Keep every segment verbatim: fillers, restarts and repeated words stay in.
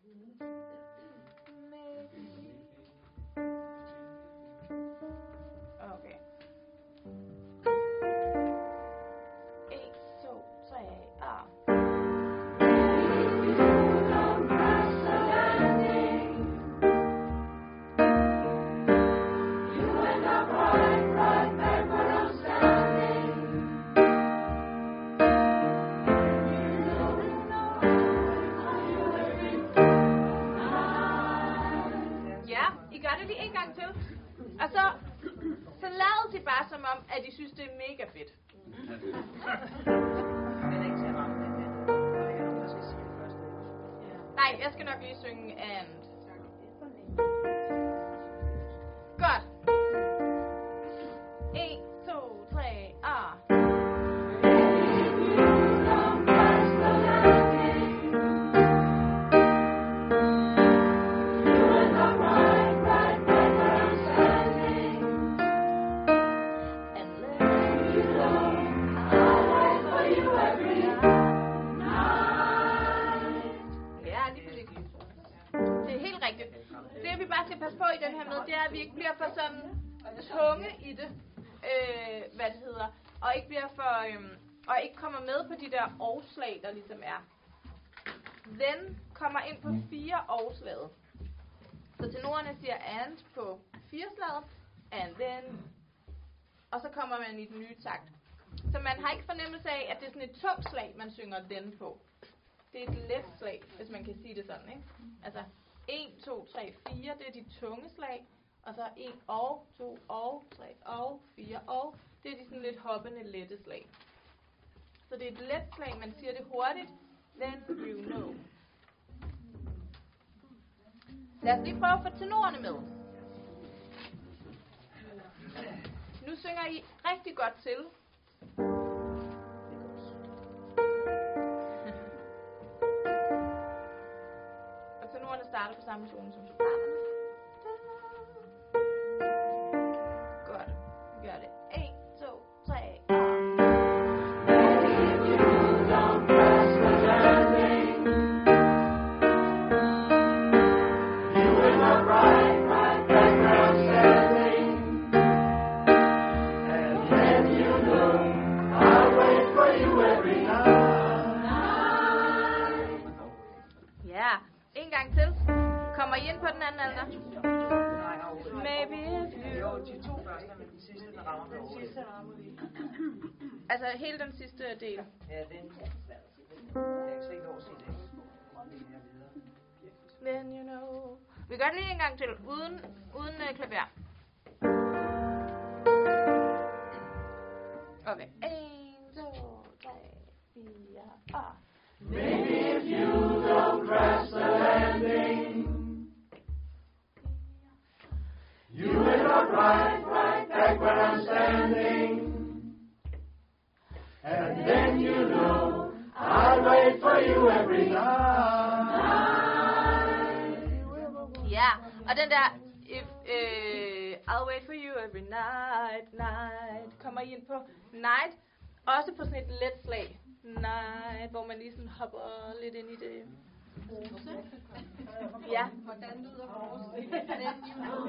Okay. En, to, tre, og... Og så, så lavede de bare som om, at de synes, det er mega fedt. Nej, jeg skal nok lige synge and. Godt. En, to, tre, og... Passe på i den her med, det er, at vi ikke bliver for sådan tunge i det, øh, hvad det hedder, og ikke bliver for, øhm, og ikke kommer med på de der overslag, der ligesom er. Then kommer ind på fire overslaget. Så tenorerne siger and på fire slaget, and then, og så kommer man i den nye takt. Så man har ikke fornemmelse af, at det er sådan et tungt slag, man synger then på. Det er et let slag, hvis man kan sige det sådan, ikke? Altså, en, to, tre, fire, det er de tunge slag. Og så en og, to og, tre og, fire og. Det er de sådan lidt hoppende, lette slag. Så det er et let slag, man siger det hurtigt. Then you know. Lad os lige prøve at få tenorerne med. Nu synger I rigtig godt til. Starter på samme tone som sopranerne. Godt. Vi gør det. en, to, tre, og... En gang til. Kommer I ind på den anden alder? Maybe if you... Jo, de to første, men den sidste, der rammer med over. Den sidste rammer vi. Altså hele den sidste del. Ja, den er svært at sige. Jeg kan slet ikke over at sige det. Then you know. Vi gør det lige en gang til, uden, uden uh, klaver. Okay. en, to, tre, fire, og... Maybe if you don't crash the landing, you end up right, right back where I'm standing. And then you know I'll wait for you every night. Ja, og den der, if, uh, I'll wait for you every night, night, kommer I ind på night, også på sådan et let slag. Nej, hvor man lige sådan hopper lidt ind i det. Ja. Hvordan lyder vores? Den you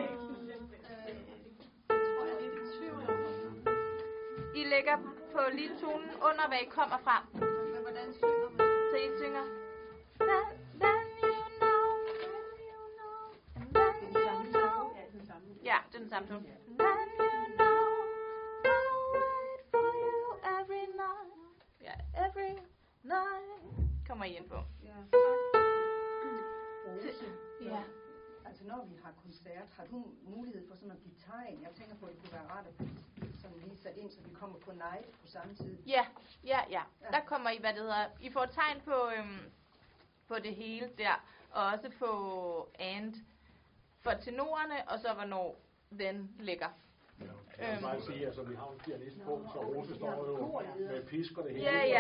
tror jeg lidt i tvivl om. I lægger på lige tonen under, hvad I kommer fra. Men hvordan synger man? Så I synger. Then, then you know, then you know, and then you know. Ja, det er den samme tone. Then you know, I'll wait for you every night. Ja, every night. Kommer I ind på. Ja. Rose. Ja. Altså når vi har koncert, har du mulighed for sådan at give tegn? Jeg tænker på, at det kunne være rart at sådan lige sat ind, så vi kommer på night på samme tid. Ja, ja, ja. Der kommer I, hvad det hedder. I får tegn på, øhm, på det hele der, og også på and for tenorerne, og så hvornår den ligger. Ja, jeg vil bare sige, altså vi har en pianist på, så Rose står jo med pisk og det hele. Ja, ja.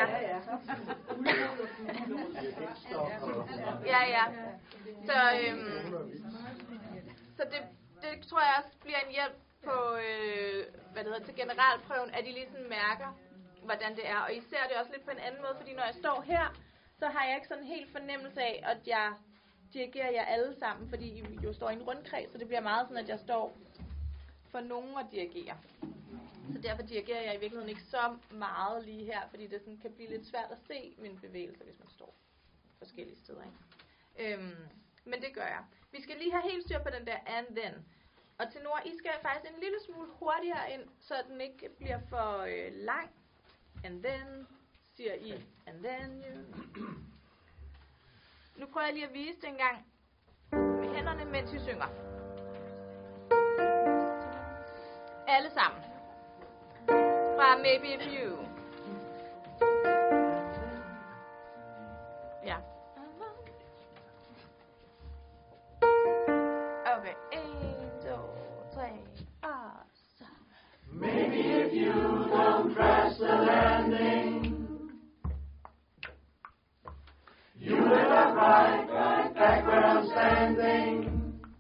Ja, ja. Så, øhm, så det, det tror jeg også bliver en hjælp på, øh, hvad det hedder, til generalprøven, at I lige sådan mærker, hvordan det er. Og I ser det også lidt på en anden måde, fordi når jeg står her, så har jeg ikke sådan en helt fornemmelse af, at jeg dirigere jer alle sammen, fordi I jo står i en rundkreds, så det bliver meget sådan, at jeg står for nogen at dirigere. Så derfor dirigerer jeg i virkeligheden ikke så meget lige her, fordi det sådan kan blive lidt svært at se mine bevægelser, hvis man står forskellige steder. Ikke? Øhm, men det gør jeg. Vi skal lige have helt styr på den der and then. Og til Nora, I skal faktisk en lille smule hurtigere ind, så den ikke bliver for øh, lang. And then, siger I, and then you. Nu prøver jeg lige at vise det en gang med hænderne, mens I synger. Alle sammen. Fra Maybe If You. Ja. Okay. En, to, tre, og så. Maybe if you don't crash the landing, you end up right, right back where I'm standing.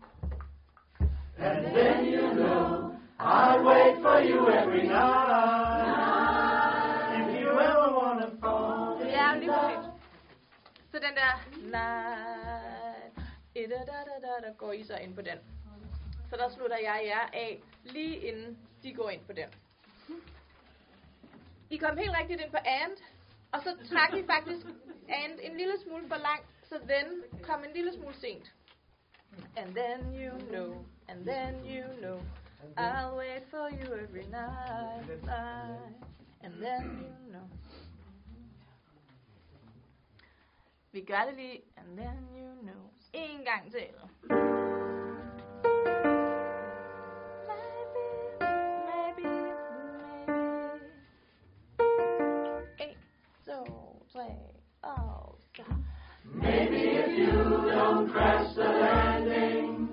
And then you know I'll wait for you every night. If you ever wanna fall in Ja, lige love. præcis. Så den der night, da da da da, der går I så ind på den. Så der slutter jeg jer af, lige inden de går ind på den. I kom helt rigtigt ind på and, og så trak I faktisk and en lille smule for langt, så then kom en lille smule sent. And then you know, and then you know, I'll wait for you every night, night, and then you know. Vi gør det lige, and then you know. En gang til. Maybe, maybe, maybe. En, to, tre, og så. Maybe if you don't crash the landing,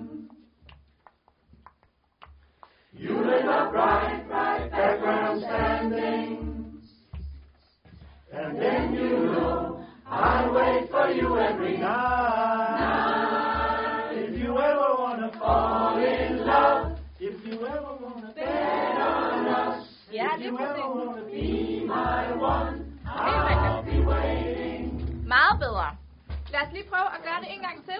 you'll end up right, right back where I'm standing. And then you know I'll wait for you every night. If you ever wanna fall in love, if you ever wanna bet on us, Ja, if det er you ever præcis. wanna be my one, Helt I'll rigtigt. be waiting. Meget bedre. Lad os lige prøve at gøre det en gang til.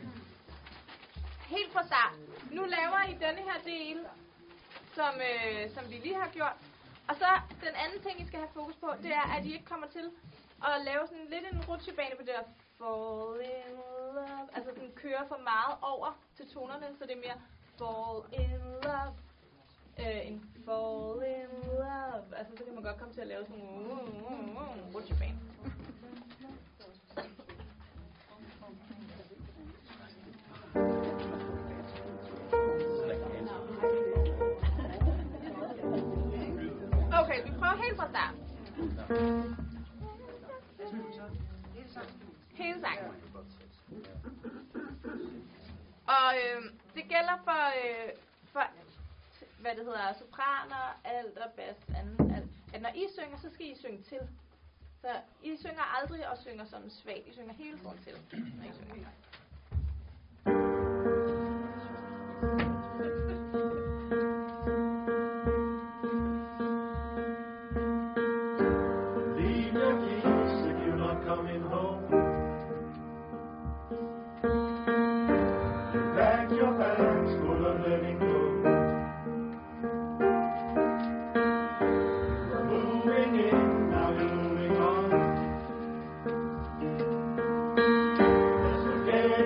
Helt fra start. Nu laver I denne her del, som, øh, som vi lige har gjort. Og så den anden ting, I skal have fokus på, det er, at I ikke kommer til at lave sådan lidt en rutsjebane på det der fall in love. Altså den kører for meget over til tonerne, så det er mere fall in love. Øh, en fall in love. Altså så kan man godt komme til at lave sådan en uh, uh, uh, rutsjebane. Okay, vi prøver helt fra start. Hele sangen. Og øh, det gælder for, øh, for, hvad det hedder, sopraner, alt og bas, anden, alt. At når I synger, så skal I synge til. Så I synger aldrig og synger som svagt. I synger hele tiden til, når I synger. Leave your keys if you're not coming home. You packed your bags full of letting go. You're moving in, now you're moving on. Let's forget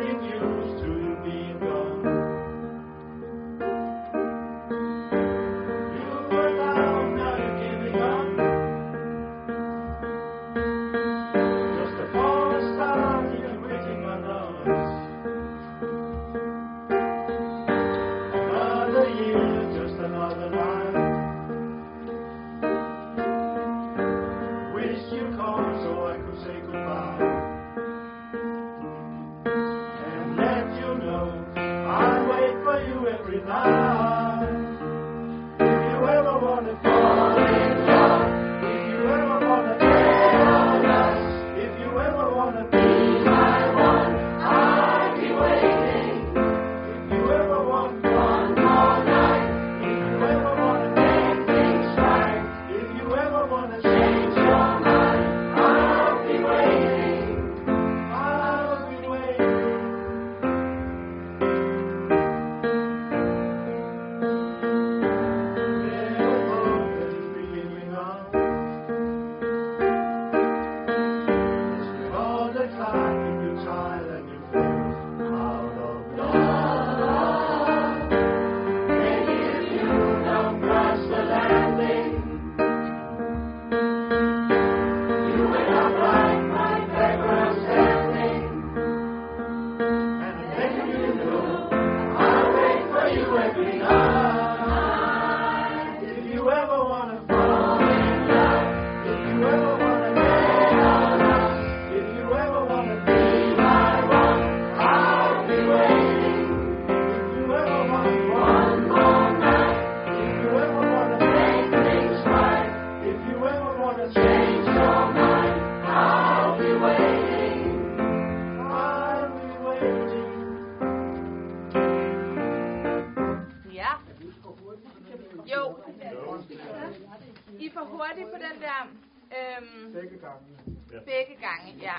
hurtigt på den der. Øhm, Begge gange. begge gange, ja.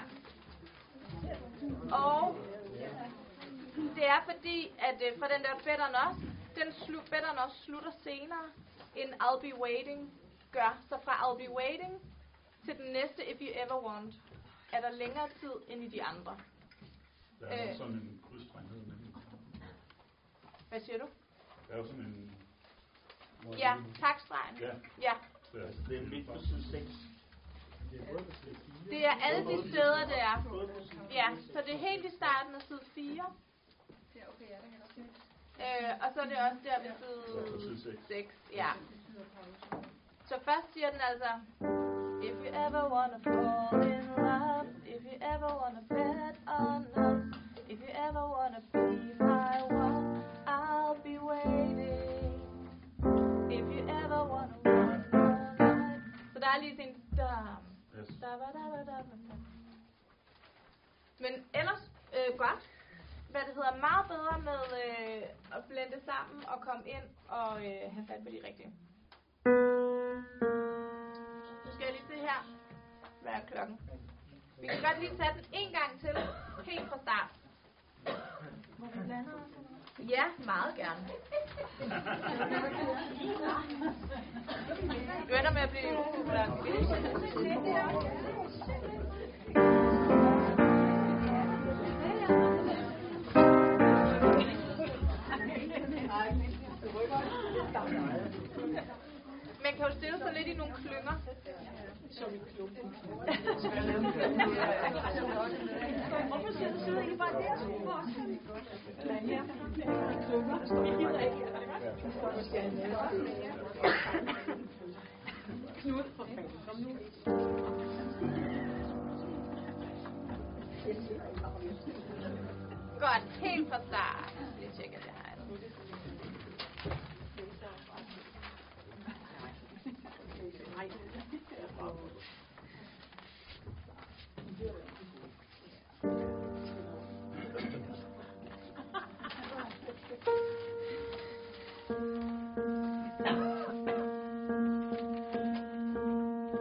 Og det er fordi, at øh, fra den der Better Not, den slu, Better Not slutter senere, end I'll Be Waiting gør. Så fra I'll Be Waiting til den næste If You Ever Want, er der længere tid end i de andre. Der er Øh. også sådan en udstrenghed. Hvad siger du? Der er jo sådan en... Ja, takstregen. Ja. Ja. Det er midt på side seks. Det er alle de steder, det er. Ja, så det er helt i starten af side fire. Ja, okay, ja, det kan jeg godt se. Øh, og så er det også der ved side seks. Ja. Så først siger den altså, if you ever wanna fall in love, if you ever wanna bet on us, if you ever wanna be my one, I'll be waiting. If you ever wanna walk all night. Så der er lige sådan en dam. Yes. Da, da, da, da, da, da. Men ellers øh, godt. Hvad det hedder, meget bedre med øh, at blende sammen og komme ind og øh, have fat på de rigtige. Nu skal jeg lige se her. Hvad er klokken? Vi kan godt lige tage den en gang til, helt fra start. Hvor vi blander os? Ja, meget gerne. Du ender med at blive upopulær. Man kan jo stille sig lidt i nogle klynger. Som i klumpen. Hvorfor sidder I bare der? Knud, kom nu. Godt, helt fra start. Jeg tjekker det her.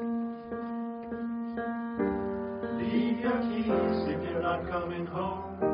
Leave your keys if you're not coming home.